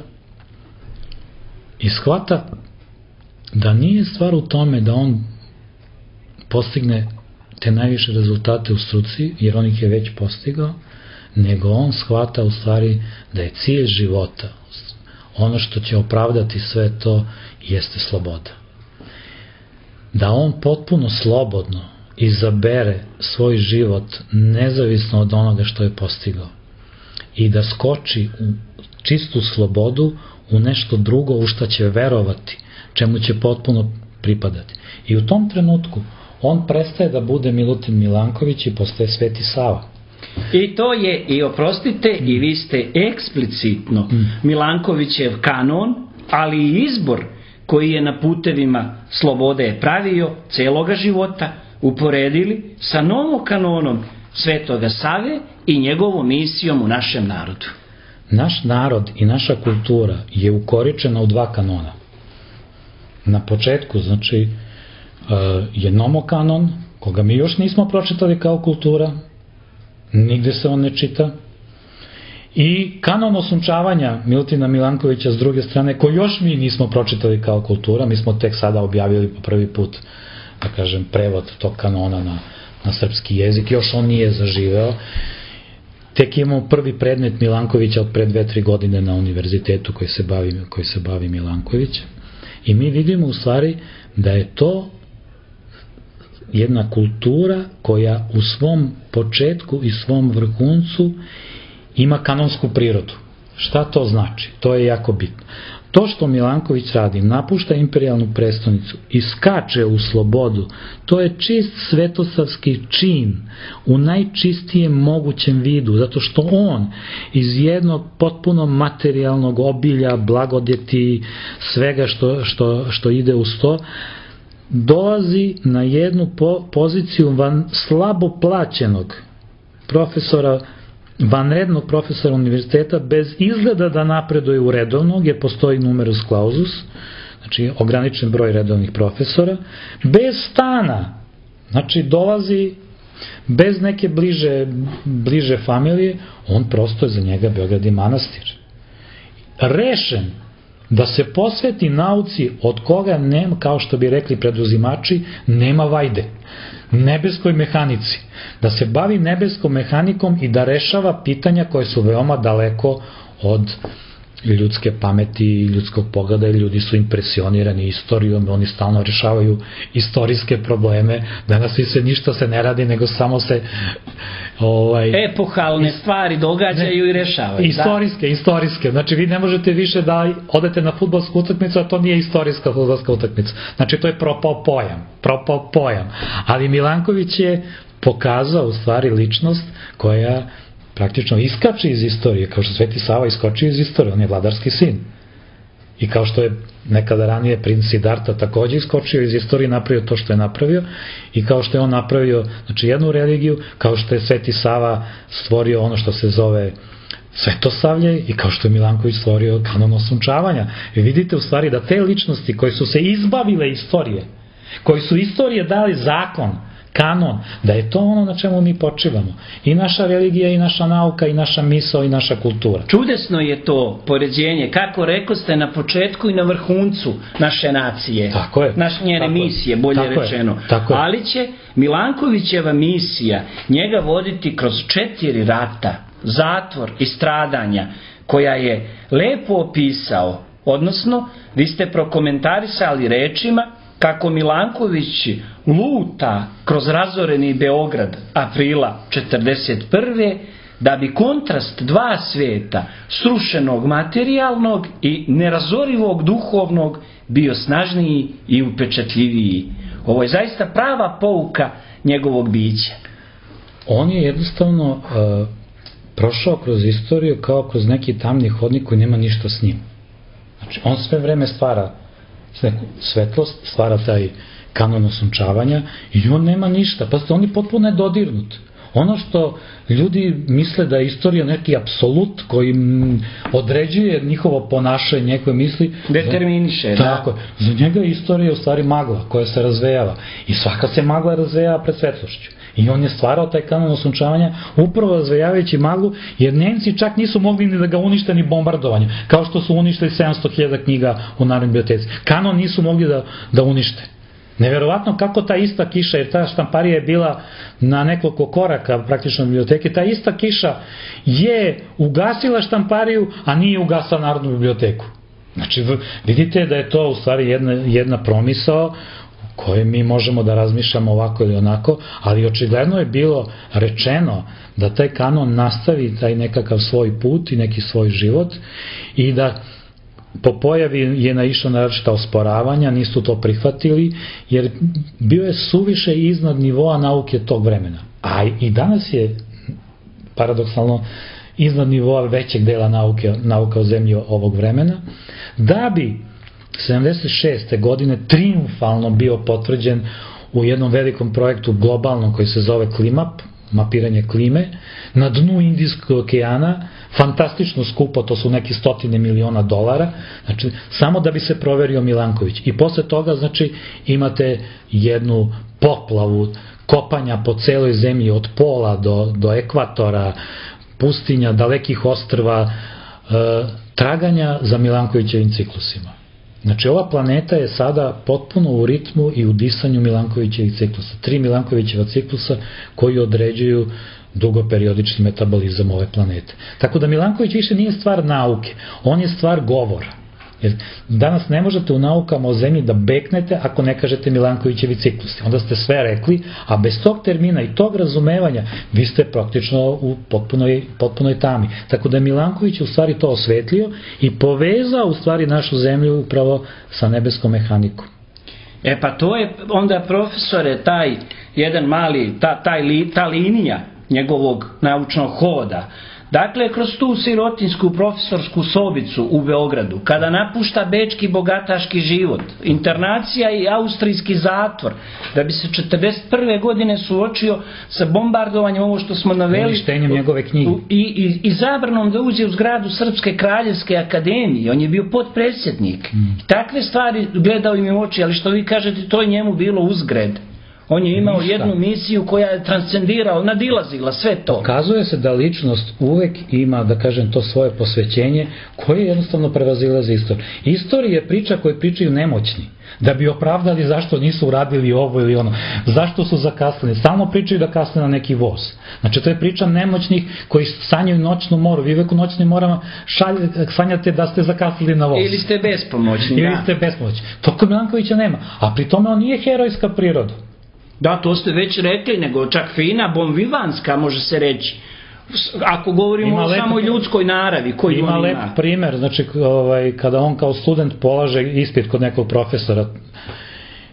i shvata da nije stvar u tome da on postigne te najviše rezultate u struci, jer on ih je već postigao, nego on shvata u stvari da je cilj života, ono što će opravdati sve to, jeste sloboda. Da on potpuno slobodno izabere svoj život nezavisno od onoga što je postigao i da skoči u čistu slobodu u nešto drugo u što će verovati, čemu će potpuno pripadati. I u tom trenutku on prestaje da bude Milutin Milanković i postaje Sveti Sava. I to je, i oprostite, i vi ste eksplicitno Milankovićev kanon, ali i izbor koji je na putevima slobode pravio celoga života, uporedili sa novom kanonom Svetoga Save i njegovom misijom u našem narodu. Naš narod i naša kultura je ukoričena u dva kanona. Na početku, znači, je nomokanon, koga mi još nismo pročitali kao kultura, nigde se on ne čita, i kanon osunčavanja Milutina Milankovića s druge strane, koji još mi nismo pročitali kao kultura, mi smo tek sada objavili po prvi put, da kažem, prevod tog kanona na srpski jezik, još on nije zaživeo. Tek imamo prvi predmet Milankovića od pre 2-3 godine na univerzitetu koji se bavi Milankovićem. I mi vidimo u stvari da je to jedna kultura koja u svom početku i svom vrhuncu ima kanonsku prirodu. Šta to znači? To je jako bitno. To što Milanković radi, napušta imperijalnu prestonicu i skače u slobodu, to je čist svetosavski čin u najčistijem mogućem vidu, zato što on iz jednog potpuno materijalnog obilja, blagodeti, svega što ide uz to, dolazi na jednu poziciju slabo plaćenog profesora, vanrednog profesora univerziteta, bez izgleda da napreduje u redovnog, jer postoji numerus clausus, znači ograničen broj redovnih profesora, bez stana, znači dolazi bez neke bliže familije, on prosto je za njega Beograd i manastir. Rešen da se posveti nauci od koga nema, kao što bi rekli preduzimači, nema vajde, nebeskoj mehanici, da se bavi nebeskom mehanikom i da rešava pitanja koje su veoma daleko od ljudske pameti i ljudskog pogleda, i ljudi su impresionirani istorijom, oni stalno rešavaju istorijske probleme, danas više ništa se ne radi, nego samo se epohalne stvari događaju i rešavaju. Istorijske, znači vi ne možete više da odete na fudbalsku utakmicu, a to nije istorijska fudbalska utakmica, znači to je propao pojam, ali Milanković je pokazao u stvari ličnost koja praktično iskače iz istorije, kao što Sveti Sava iskoči iz istorije, on je vladarski sin. I kao što je nekada ranije princ Siddhartha takođe iskočio iz istorije, napravio to što je napravio, i kao što je on napravio, znači, jednu religiju, kao što je Sveti Sava stvorio ono što se zove Svetosavlje, i kao što je Milanković stvorio kanon osunčavanja. I vidite u stvari da te ličnosti koje su se izbavile istorije, koji su istorije dali zakon, kanon, da je to ono na čemu mi počivamo. I naša religija, i naša nauka, i naša misao, i naša kultura. Čudesno je to poređenje, kako rekoste, na početku i na vrhuncu naše nacije. Tako je. Njene misije, bolje rečeno. Ali će Milankovićeva misija njega voditi kroz 4 rata, zatvor i stradanja, koja je lepo opisao, odnosno vi ste prokomentarisali rečima kako Milanković luta kroz razoreni Beograd aprila 1941. da bi kontrast dva sveta, srušenog materijalnog i nerazorivog duhovnog, bio snažniji i upečatljiviji. Ovo je zaista prava pouka njegovog bića. On je jednostavno prošao kroz istoriju kao kroz neki tamni hodnik koji nema ništa s njim. Znači, on sve vreme stvara svetlost, stvara taj kanon osunčavanja, i on nema ništa. Pa on je potpuno nedodirnut. Ono što ljudi misle da je istorija neki apsolut koji određuje njihovo ponašanje, njegove misli, determiniše. Tako je. Za njega je istorija u stvari magla koja se razvejava. I svaka se magla razvejava pred svetlošću. I on je stvarao taj kanon osunčavanja upravo razvejavajući maglu, jer Nemci čak nisu mogli ni da ga unište ni bombardovanje, kao što su uništili 700.000 knjiga u Narodnoj biblioteci. Kanon nisu mogli da unište. Neverovatno kako ta ista kiša, jer ta štamparija je bila na nekoliko koraka praktično biblioteke, ta ista kiša je ugasila štampariju, a nije ugasila Narodnu biblioteku. Znači, vidite da je to u stvari jedna promisao koje mi možemo da razmišljamo ovako ili onako, ali očigledno je bilo rečeno da taj kanon nastavi taj nekakav svoj put i neki svoj život, i da po pojavi je naišlo na različita osporavanja, nisu to prihvatili, jer bio je suviše iznad nivoa nauke tog vremena. A i danas je paradoksalno iznad nivoa većeg dela nauka o zemlji ovog vremena, da bi 76. godine triumfalno bio potvrđen u jednom velikom projektu globalnom koji se zove Klimap, mapiranje klime, na dnu Indijskog okeana, fantastično skupo, to su neki $100 miliona, znači, samo da bi se proverio Milanković. I posle toga, znači, imate jednu poplavu kopanja po celoj zemlji, od pola do ekvatora, pustinja, dalekih ostrva, traganja za Milankovićevim ciklusima. Znači, ova planeta je sada potpuno u ritmu i u disanju Milankovićevih ciklusa. 3 Milankovićeva ciklusa koji određuju dugoperiodični metabolizam ove planete. Tako da Milanković više nije stvar nauke, on je stvar govora. Jer danas ne možete u naukama o zemlji da beknete ako ne kažete Milankovićevi ciklusi. Onda ste sve rekli, a bez tog termina i tog razumevanja vi ste praktično u potpunoj tami. Tako da je Milanković u stvari to osvetlio i povezao u stvari našu zemlju upravo sa nebeskom mehanikom. Pa to je onda, profesore, taj jedan mali, ta linija njegovog naučnog hoda. Dakle, kroz tu sirotinsku profesorsku sobicu u Beogradu, kada napušta bečki bogataški život, internacija i austrijski zatvor, da bi se 1941. godine suočio sa bombardovanjem, ovo što smo naveli, uništenjem njegove knjige, i zabranom da uđe u zgradu Srpske kraljevske akademije. On je bio potpredsjednik. Takve stvari gledao im u oči, ali što vi kažete, to je njemu bilo uzgred. On je imao jednu misiju koja je transcendirala, nadilazila sve to. Pokazuje se da ličnost uvek ima, da kažem, to svoje posvećenje koje jednostavno prevazilazi istoriju. Istorija je priča koju pričaju nemoćni, da bi opravdali zašto nisu uradili ovo ili ono, zašto su zakasnili. Stalno pričaju da kasne na neki voz. Znači, to je priča nemoćnih koji sanjaju noćnu moru. Vi uvek u noćnim morama sanjate da ste zakasnili na voz. Ili ste bespomoćni. Ili ste bespomoćni. To kod Milankovića nema. A pri tome on nije herojska priroda. Da, to ste već rekli, nego čak fina, bonvivanska, može se reći. Ako govorimo o samoj ljudskoj naravi koju on ima. Ima lep primer, znači kada on kao student polaže ispit kod nekog profesora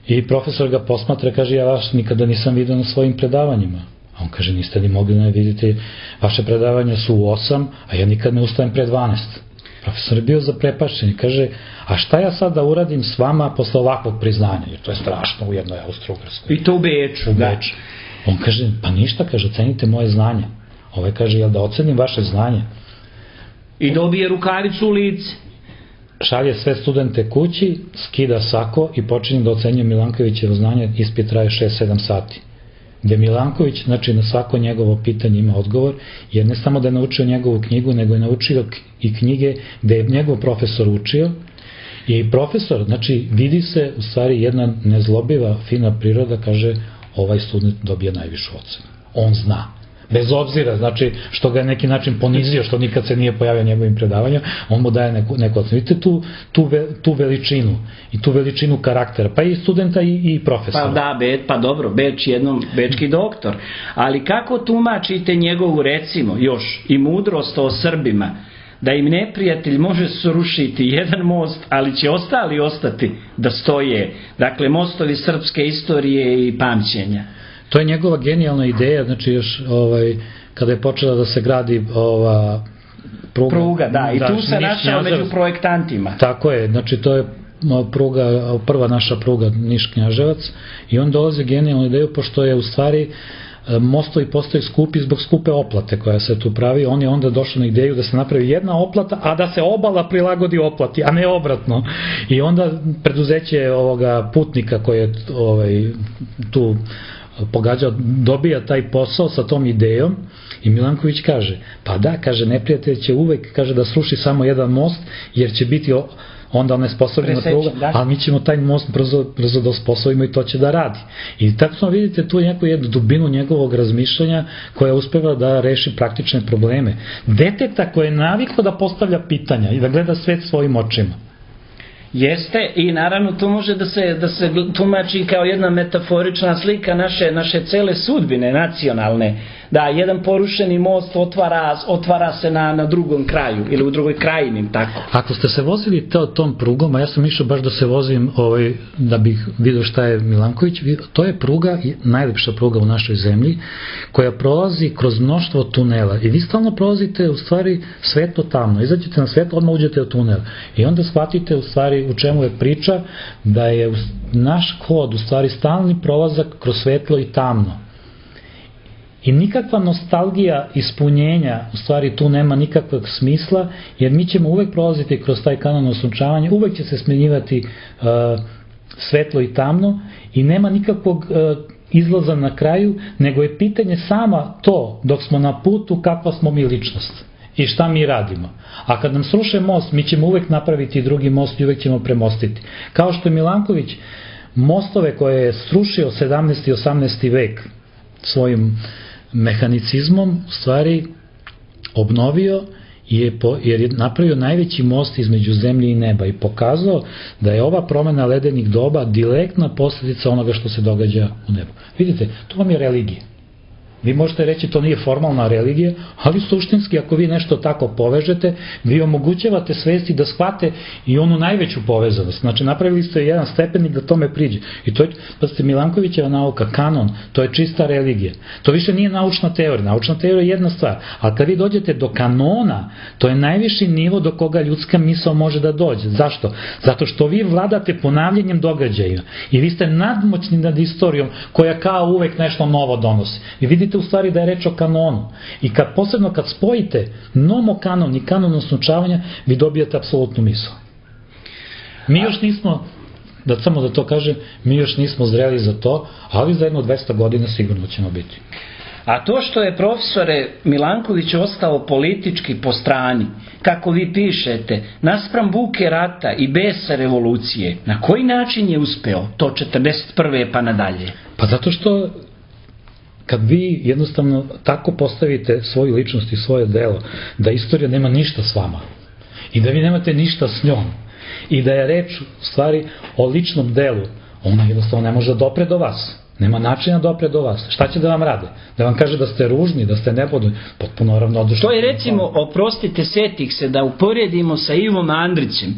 I profesor ga posmatra, kaže, ja vas nikada nisam vidio na svojim predavanjima. A on kaže, niste li mogli da vidite, vaše predavanja su u 8, a ja nikad ne ustajem pre 12. Profesor je bio zaprepašćen i kaže, a šta ja sad da uradim s vama posle ovakvog priznanja, jer to je strašno u jednoj Austro-Ugarskoj. I to u Beču. U Beču. On kaže, pa ništa, kaže, ocenite moje znanje. Ovaj kaže, jel da ocenim vaše znanje? I dobije rukavicu u lice. Šalje sve studente kući, skida sako i počinje da ocenjuje Milankovićevo znanje, ispit traje 6-7 sati. Gde Milanković, znači na svako njegovo pitanje ima odgovor, jer ne samo da je naučio njegovu knjigu, nego je naučio i knjige gde je njegov profesor učio. I profesor, znači vidi se u stvari jedna nezlobiva, fina priroda, kaže, ovaj student dobija najvišu ocenu. On zna. Bez obzira, znači, što ga je neki način ponizio, što nikad se nije pojavio njegovim predavanjem, on mu daje neku ocenu. Vidite tu veličinu i tu veličinu karaktera, pa i studenta i profesora. Pa da, pa dobro, Beč jednom bečki doktor. Ali kako tumačite njegovu, recimo, još i mudrost o Srbima, da im neprijatelj može srušiti jedan most, ali će ostali ostati da stoje, dakle, mostovi srpske istorije i pamćenja? To je njegova genijalna ideja, znači još kada je počela da se gradi ova pruga, da, i tu se našao među projektantima. Tako je, znači to je pruga, prva naša pruga Niš-Knjaževac, i on dolazi genijalnu ideju, pošto je u stvari mostovi postaju skupi zbog skupe oplate koja se tu pravi. On je onda došao na ideju da se napravi jedna oplata, a da se obala prilagodi oplati, a ne obratno. I onda preduzeće ovoga putnika koje je tu pogađao, dobija taj posao sa tom idejom i Milanković kaže, pa da, kaže, neprijatelj će uvek, kaže, da sruši samo jedan most, jer će biti onda onesposobljena pruga, ali mi ćemo taj most brzo da osposobimo i to će da radi. I tako smo vidite tu jednu dubinu njegovog razmišljanja koja uspeva da reši praktične probleme. Deteta koje je naviklo da postavlja pitanja i da gleda svet svojim očima. Jeste, i naravno to može da se tumači kao jedna metaforična slika naše cele sudbine nacionalne. Da, jedan porušeni most otvara se na drugom kraju ili u drugoj krajini, tako. Ako ste se vozili tom prugom, a ja sam išao baš da se vozim da bih vidio šta je Milanković, to je pruga, najlepša pruga u našoj zemlji, koja prolazi kroz mnoštvo tunela i vi stalno prolazite u stvari svetlo tamno, izađete na svetlo, odmah uđete u tunel i onda shvatite u stvari u čemu je priča, da je naš kod u stvari stalni prolazak kroz svetlo i tamno. I nikakva nostalgija ispunjenja, u stvari tu nema nikakvog smisla, jer mi ćemo uvek prolaziti kroz taj kanal osunčavanja, uvek će se smenjivati svetlo i tamno i nema nikakvog izlaza na kraju, nego je pitanje sama to, dok smo na putu, kakva smo mi ličnost i šta mi radimo. A kad nam sruše most, mi ćemo uvek napraviti drugi most i uvek ćemo premostiti. Kao što je Milanković mostove koje je srušio 17. i 18. vek svojim mehanicizmom u stvari obnovio jer je napravio najveći most između zemlje i neba i pokazao da je ova promena ledenih doba direktna posljedica onoga što se događa u nebu. Vidite, to vam je religija. Vi možete reći to nije formalna religija, ali suštinski ako vi nešto tako povežete, vi omogućavate svesti da shvate i onu najveću povezanost. Znači napravili ste jedan stepenik da tome priđe. I to je, pa ste Milankovićeva nauka, kanon, to je čista religija. To više nije naučna teorija. Naučna teorija je jedna stvar. Ali kad vi dođete do kanona, to je najviši nivo do koga ljudska misao može da dođe. Zašto? Zato što vi vladate ponavljanjem događaja. I vi ste nadmoćni nad istorijom koja kao uvek nešto novo donosi. I vidite u stvari da je reč o kanonu. I posebno kad spojite nomokanon i kanon osnučavanja, vi dobijate apsolutnu misao. Mi još nismo, samo da to kažem, mi još nismo zreli za to, ali za jedno 200 godina sigurno ćemo biti. A to što je, profesore, Milanković ostao politički po strani, kako vi pišete, naspram buke rata i besa revolucije, na koji način je uspeo to 41. pa nadalje? Pa zato što kad vi jednostavno tako postavite svoju ličnost i svoje delo, da istorija nema ništa s vama i da vi nemate ništa s njom i da je reč u stvari o ličnom delu, ona jednostavno ne može dopre do vas. Nema načina dopre do vas. Šta će da vam rade? Da vam kaže da ste ružni, da ste nepodobni? Potpuno ravnodušni. To je recimo, oprostite, setih se da uporedimo sa Ivom Andrićem.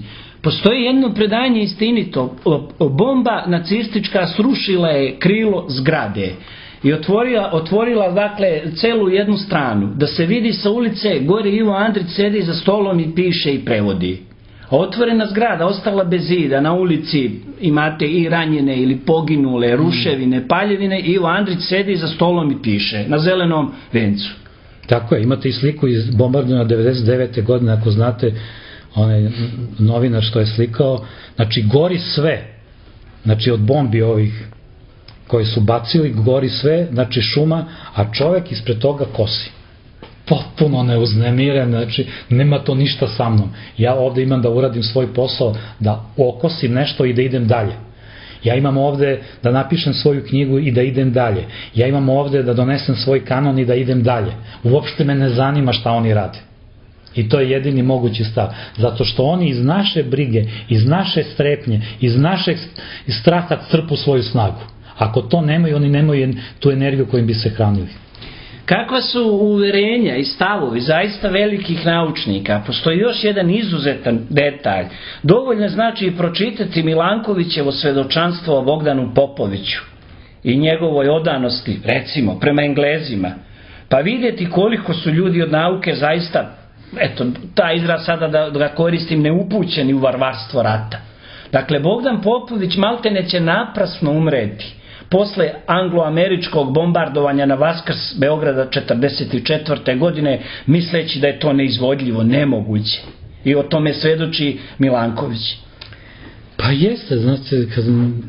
Postoji jedno predanje istinito. Bomba nacistička srušila je krilo zgrade i otvorila dakle celu jednu stranu, da se vidi sa ulice, gore Ivo Andrić sedi za stolom i piše i prevodi. A otvorena zgrada ostala bez zida, na ulici imate i ranjene ili poginule, ruševine, paljevine, Ivo Andrić sedi za stolom i piše na zelenom vencu. Tako je, imate i sliku iz bombardovanja 99. godine, ako znate, onaj novinar što je slikao, znači gori sve, znači od bombi ovih koji su bacili, gori sve, znači šuma, a čovek ispred toga kosi. Potpuno neuznemiren, znači nema to ništa sa mnom. Ja ovde imam da uradim svoj posao, da okosim nešto i da idem dalje. Ja imam ovde da napišem svoju knjigu i da idem dalje. Ja imam ovde da donesem svoj kanon i da idem dalje. Uopšte me ne zanima šta oni rade. I to je jedini mogući stav. Zato što oni iz naše brige, iz naše strepnje, iz našeg straha crpu svoju snagu. Ako to nemaju, oni nemaju tu energiju kojim bi se hranili. Kakva su uverenja i stavovi zaista velikih naučnika? Postoji još jedan izuzetan detalj. Dovoljno znači pročitati Milankovićevo svedočanstvo o Bogdanu Popoviću i njegovoj odanosti, recimo, prema Englezima, pa vidjeti koliko su ljudi od nauke zaista, eto, taj izraz sada da ga koristim, neupućeni u varvarstvo rata. Dakle, Bogdan Popović maltene će naprasno umreti posle anglo-američkog bombardovanja na Vaskrs Beograda 1944. godine, misleći da je to neizvodljivo, nemoguće. I o tome svedoči Milanković. Pa jeste, znači, kad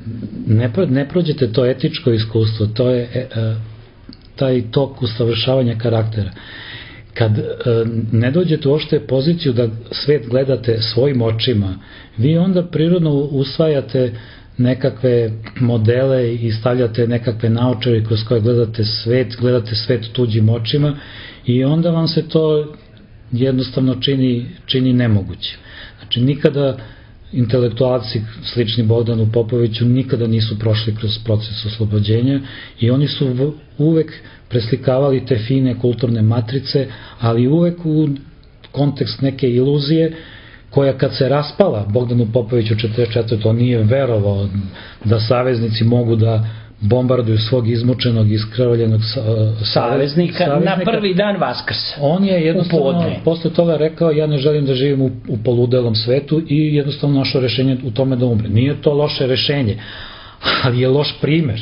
ne prođete to etičko iskustvo, to je taj tok usavršavanja karaktera. Kad ne dođete uopšte poziciju da svet gledate svojim očima, vi onda prirodno usvajate nekakve modele i stavljate nekakve naočare kroz koje gledate svet tuđim očima i onda vam se to jednostavno čini nemoguće. Znači nikada intelektualci slični Bogdanu Popoviću nikada nisu prošli kroz proces oslobođenja i oni su uvek preslikavali te fine kulturne matrice, ali uvek u kontekst neke iluzije koja kad se raspala Bogdanu Popoviću 1944. on nije verovao da saveznici mogu da bombarduju svog izmučenog, iskrvljenog saveznika na prvi dan Vaskrsa. On je jednostavno posle toga rekao ja ne želim da živim u poludelom svetu i jednostavno našao rešenje u tome da umre. Nije to loše rešenje, ali je loš primer.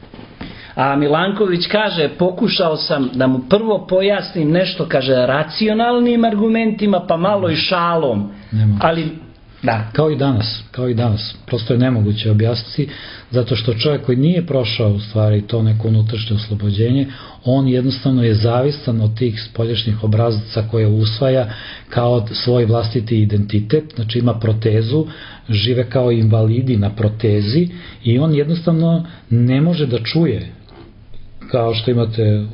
A Milanković kaže, pokušao sam da mu prvo pojasnim nešto, kaže, racionalnim argumentima, pa malo i šalom. Ali, da. Kao i danas. Prosto je nemoguće objasniti, zato što čovjek koji nije prošao u stvari to neko unutrašnje oslobođenje, on jednostavno je zavistan od tih spoljašnjih obrazaca koje usvaja kao svoj vlastiti identitet, znači ima protezu, žive kao invalidi na protezi i on jednostavno ne može da čuje, kao što imate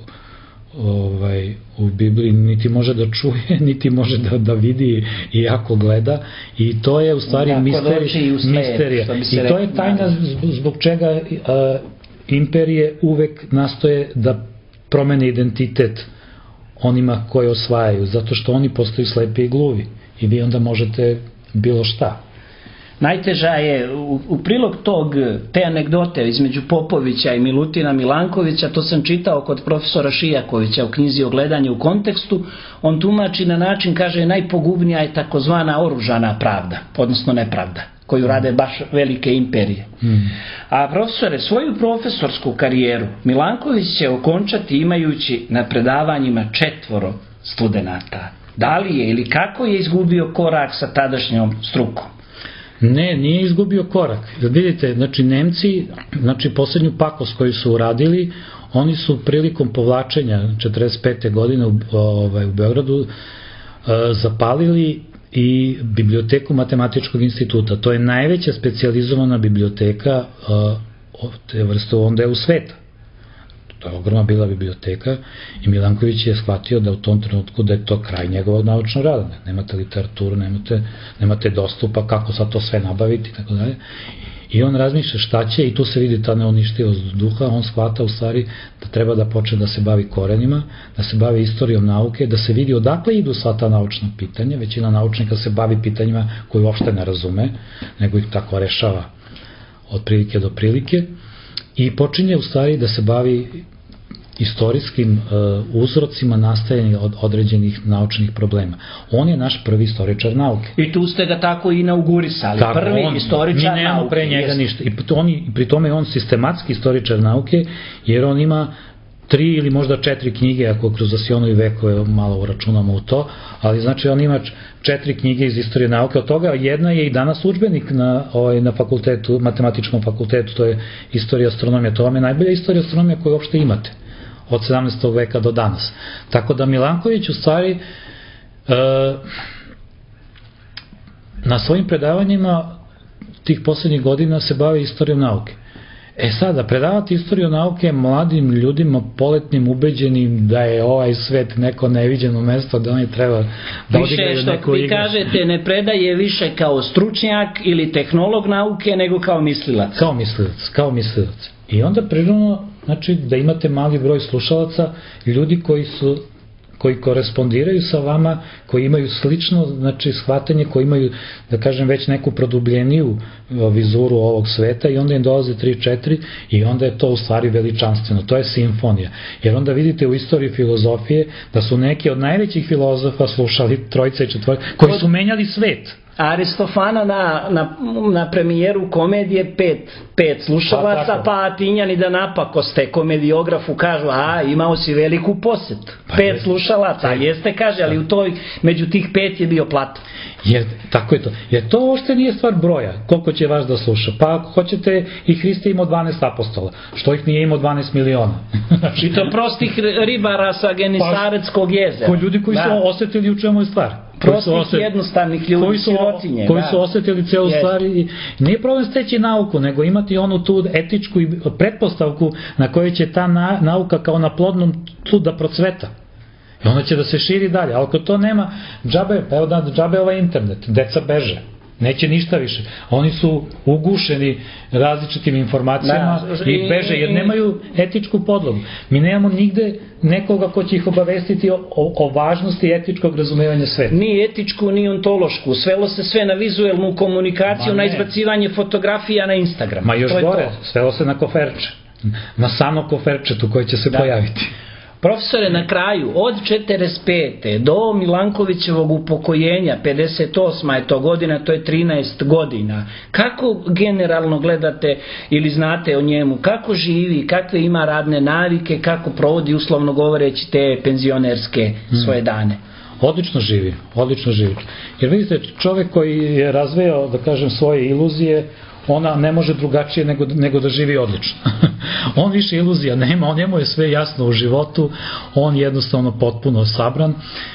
u Bibliji, niti može da čuje, niti može da vidi iako gleda i to je u stvari misterija. I to je tajna zbog čega imperije uvek nastoje da promene identitet onima koje osvajaju, zato što oni postaju slepi i gluvi i vi onda možete bilo šta. Najteža je, u prilog te anegdote između Popovića i Milutina Milankovića, to sam čitao kod profesora Šijakovića u knjizi Ogledanje u kontekstu, on tumači na način, kaže, najpogubnija je takozvana oružana pravda, odnosno nepravda, koju rade baš velike imperije. A profesore, svoju profesorsku karijeru Milanković će okončati imajući na predavanjima 4 studenata. Da li je ili kako je izgubio korak sa tadašnjom strukom? Ne, nije izgubio korak. Vidite, znači Nemci, znači poslednju pakost koju su uradili, oni su prilikom povlačenja 1945. godine u Beogradu zapalili i biblioteku Matematičkog instituta. To je najveća specijalizovana biblioteka te vrste u onda je u sveta. To je ogromna bila biblioteka i Milanković je shvatio da u tom trenutku da je to kraj njegovog naučnog rada. Nemate literaturu, nemate dostupa, kako sad to sve nabaviti i tako dalje. I on razmišlja šta će i tu se vidi ta neuništivost duha, on shvata u stvari da treba da počne da se bavi korenima, da se bavi istorijom nauke, da se vidi odakle idu sva ta naučna pitanja. Većina naučnika se bavi pitanjima koje uopšte ne razume, nego ih tako rešava od prilike do prilike i počinje u stvari da se bavi istorijskim uzrocima nastajanja od određenih naučnih problema. On je naš prvi istoričar nauke. I tu ste ga tako inaugurisali, prvi istoričar nauke. Mi nemamo pre njega ništa. I pri tome je on sistematski istoričar nauke, jer on ima 3 ili možda 4 knjige, ako kroz Asionu i vekove malo uračunamo u to, ali znači on ima 4 knjige iz istorije nauke, od toga jedna je i danas udžbenik na fakultetu, matematičkom fakultetu, to je istorija astronomije. To vam je najbolja istorija astronomije koju uopšte imate od 17. veka do danas. Tako da Milanković u stvari na svojim predavanjima tih poslednjih godina se bavi istorijom nauke. Sada, predavati istoriju nauke mladim ljudima, poletnim, ubeđenim da je ovaj svet neko neviđeno mesto, da oni treba da odigraju neku igru. Više što vi kažete, ne predaje više kao stručnjak ili tehnolog nauke, nego kao mislilac. Kao mislilac. I onda prirodno, znači, da imate mali broj slušalaca, ljudi koji korespondiraju sa vama, koji imaju slično, znači, shvatanje, koji imaju, da kažem, već neku produbljeniju vizuru ovog sveta i onda im dolaze 3-4 i onda je to u stvari veličanstveno, to je simfonija. Jer onda vidite u istoriji filozofije da su neki od najvećih filozofa slušali 3 i 4, koji su menjali svet. Aristofana na premijeru komedije 5 slušalaca, pa Atinjani da napakoste komediografu kažu, imao si veliku posetu, 5 slušalaca, jeste, kaže, ali među tih 5 je bio Platon. Tako je to. Jer to uopšte nije stvar broja, koliko će vas da sluša. Pa ako hoćete, i Hriste imao 12 apostola, što ih nije imao 12 miliona. I to prostih ribara sa Genisaretskog jezera. Ljudi koji su osetili u čemu je stvar. Prostih jednostavnih ljudi, sirotinje. Koji su osetili celu stvar. Nije problem steći nauku, nego imati onu tu etičku pretpostavku na kojoj će ta nauka kao na plodnom tlu da procveta. I onda će da se širi dalje, ali ako to nema, džabe ovaj internet, deca beže, neće ništa više. Oni su ugušeni različitim informacijama i beže, jer nemaju etičku podlogu. Mi nemamo nigde nekoga ko će ih obavestiti o važnosti etičkog razumevanja sveta. Ni etičku, ni ontološku, svelo se sve na vizuelnu komunikaciju, na izbacivanje fotografija na Instagram. Ma još gore, svelo se na koferče, na samo koferčetu koji će se pojaviti. Profesore, na kraju, od 45. do Milankovićevog upokojenja, 58. je to godina, to je 13 godina. Kako generalno gledate ili znate o njemu? Kako živi, kakve ima radne navike, kako provodi, uslovno govoreći, te penzionerske svoje dane? Odlično živi. Jer vidite, čovek koji je razveo, da kažem, svoje iluzije, ona ne može drugačije nego da živi odlično. On više iluzija nema, njemu je sve jasno u životu, on jednostavno potpuno sabran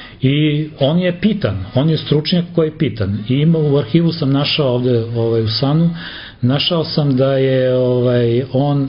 i on je pitan, on je stručnjak koji je pitan. I u arhivu sam našao ovde u Sanu, našao sam da je on,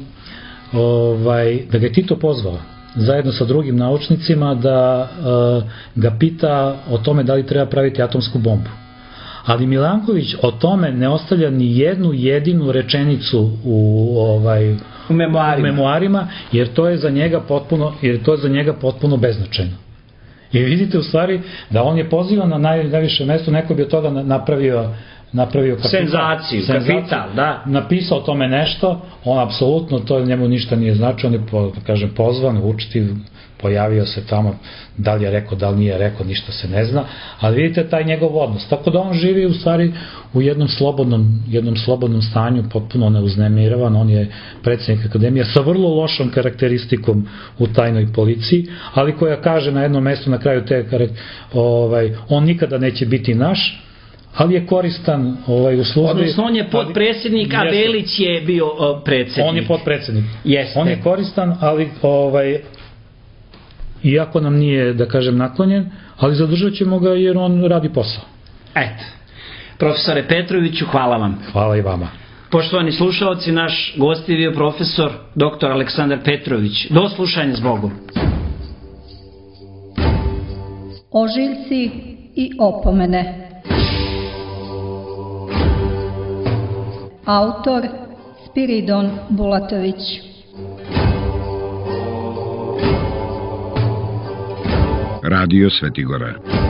da ga je Tito pozvao zajedno sa drugim naučnicima da ga pita o tome da li treba praviti atomsku bombu. Ali Milanković o tome ne ostavlja ni jednu jedinu rečenicu u memoarima, jer to je za njega potpuno beznačajno. I vidite u stvari da on je pozivan na najviše mesto, neko bi od toga napravio senzaciju, kapital, da. Napisao o tome nešto, on apsolutno to njemu ništa nije znači, on je, kažem, pozvan, učtiv, pojavio se tamo, da li je rekao, da li nije rekao, ništa se ne zna, ali vidite taj njegov odnos. Tako da on živi u stvari u jednom slobodnom stanju, potpuno neuznemiran, on je predsjednik akademije sa vrlo lošom karakteristikom u tajnoj policiji, ali koja kaže na jednom mestu na kraju on nikada neće biti naš, ali je koristan u službi. Odnosno on je podpredsjednik, a Velić je bio predsjednik. On je podpredsjednik. On je koristan, ali iako nam nije, da kažem, naklonjen, ali zadržat ćemo ga jer on radi posao. Profesore Petroviću, hvala vam. Hvala i vama. Poštovani slušalci, naš gost je bio profesor dr. Aleksandar Petrović. Do slušanja, zbogom. Ožiljci i opomene. Autor Spiridon Bulatović. Radio Svetigora.